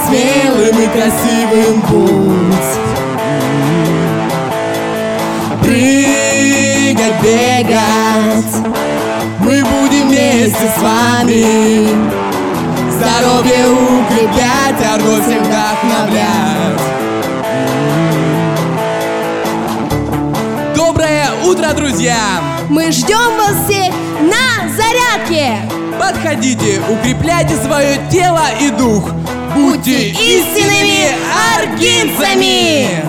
смелым и красивым путь. Прыгать, бегать, мы будем вместе с вами. Здоровье укреплять, а город всех вдохновлять. Доброе утро, друзья! Мы ждем вас всех на зарядке! Подходите, укрепляйте свое тело и дух. Будьте истинными аргинцами!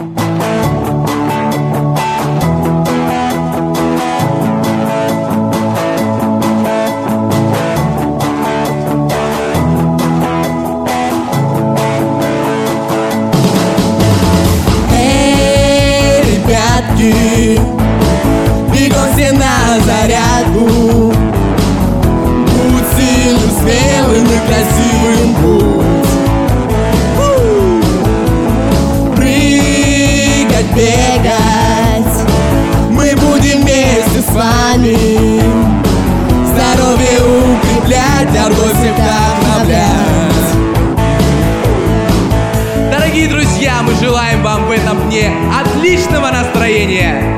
Эй, ребятки, бегом все на зарядку. Будь сильным, смелым и красивым путь. Прыгать, бегать, мы будем вместе с вами. Здоровье укреплять, а город всех вдохновлять. Дорогие друзья, мы желаем вам в этом дне отличного настроения!